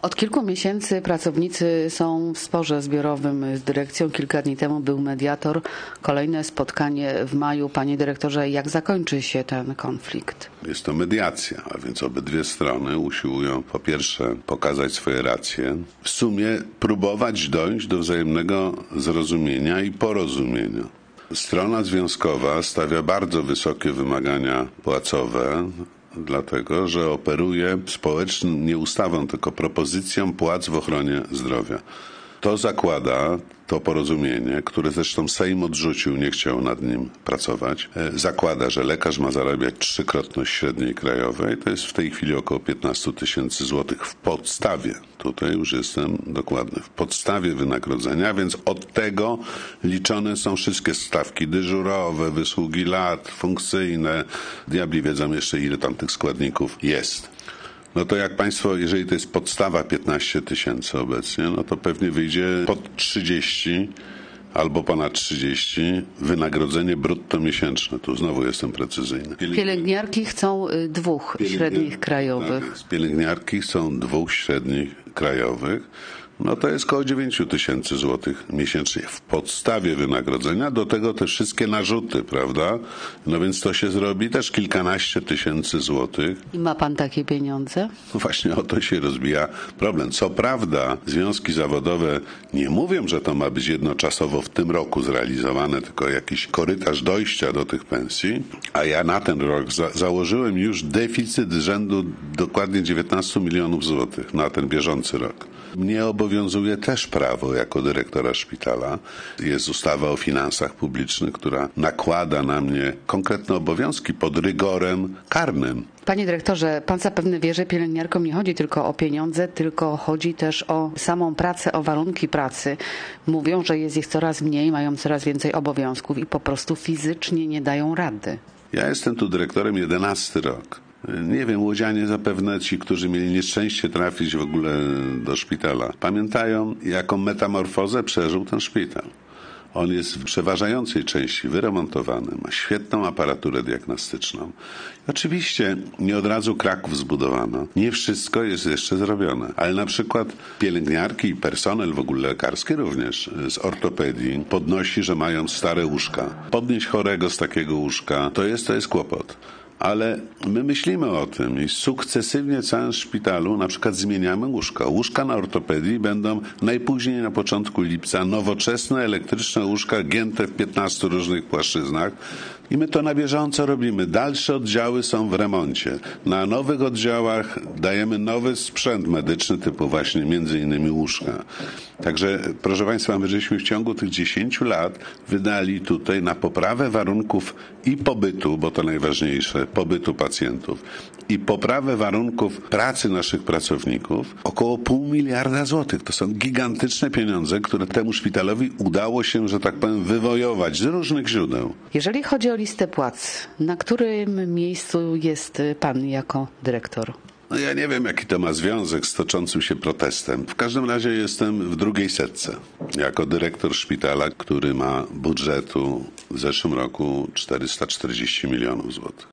Od kilku miesięcy pracownicy są w sporze zbiorowym z dyrekcją. Kilka dni temu był mediator. Kolejne spotkanie w maju. Panie dyrektorze, jak zakończy się ten konflikt? Jest to mediacja, a więc obydwie strony usiłują po pierwsze pokazać swoje racje, w sumie próbować dojść do wzajemnego zrozumienia i porozumienia. Strona związkowa stawia bardzo wysokie wymagania płacowe, dlatego że operuje społecznym, nie ustawą, tylko propozycją płac w ochronie zdrowia. To zakłada, to porozumienie, które zresztą Sejm odrzucił, nie chciał nad nim pracować, zakłada, że lekarz ma zarabiać trzykrotność średniej krajowej, to jest w tej chwili około 15 000 złotych w podstawie. Tutaj już jestem dokładny. W podstawie wynagrodzenia, więc od tego liczone są wszystkie stawki dyżurowe, wysługi lat, funkcyjne. Diabli wiedzą jeszcze, ile tam tych składników jest. No to jak Państwo, jeżeli to jest podstawa 15 000 obecnie, no to pewnie wyjdzie pod 30 albo ponad 30 wynagrodzenie brutto miesięczne. Tu znowu jestem precyzyjny. Pielęgniarki chcą dwóch średnich krajowych. Tak, pielęgniarki chcą dwóch średnich krajowych. No to jest około 9 000 złotych miesięcznie w podstawie wynagrodzenia, do tego te wszystkie narzuty, prawda? No więc to się zrobi też kilkanaście tysięcy złotych. I ma pan takie pieniądze? No właśnie o to się rozbija problem. Co prawda związki zawodowe nie mówią, że to ma być jednoczasowo w tym roku zrealizowane, tylko jakiś korytarz dojścia do tych pensji, a ja na ten rok założyłem już deficyt rzędu dokładnie 19 milionów złotych na ten bieżący rok. Mnie obowiązuje też prawo jako dyrektora szpitala. Jest ustawa o finansach publicznych, która nakłada na mnie konkretne obowiązki pod rygorem karnym. Panie dyrektorze, pan zapewne wie, że pielęgniarkom nie chodzi tylko o pieniądze, tylko chodzi też o samą pracę, o warunki pracy. Mówią, że jest ich coraz mniej, mają coraz więcej obowiązków i po prostu fizycznie nie dają rady. Ja jestem tu dyrektorem 11 rok. Nie wiem, łodzianie zapewne, ci, którzy mieli nieszczęście trafić w ogóle do szpitala, pamiętają, jaką metamorfozę przeżył ten szpital. On jest w przeważającej części wyremontowany, ma świetną aparaturę diagnostyczną. Oczywiście nie od razu Kraków zbudowano. Nie wszystko jest jeszcze zrobione. Ale na przykład pielęgniarki i personel w ogóle lekarski również z ortopedii podnosi, że mają stare łóżka. Podnieść chorego z takiego łóżka to jest kłopot. Ale my myślimy o tym i sukcesywnie w całym szpitalu na przykład zmieniamy łóżka. Łóżka na ortopedii będą najpóźniej na początku lipca nowoczesne, elektryczne łóżka gięte w 15 różnych płaszczyznach. I my to na bieżąco robimy. Dalsze oddziały są w remoncie. Na nowych oddziałach dajemy nowy sprzęt medyczny typu właśnie między innymi łóżka. Także proszę Państwa, my żeśmy w ciągu tych 10 lat wydali tutaj na poprawę warunków i pobytu, bo to najważniejsze, pobytu pacjentów i poprawę warunków pracy naszych pracowników około 500 miliarda złotych. To są gigantyczne pieniądze, które temu szpitalowi udało się, że tak powiem, wywojować z różnych źródeł. Jeżeli chodzi o listę płac, na którym miejscu jest pan jako dyrektor? No ja nie wiem, jaki to ma związek z toczącym się protestem. W każdym razie jestem w drugiej setce. Jako dyrektor szpitala, który ma budżetu w zeszłym roku 440 milionów złotych.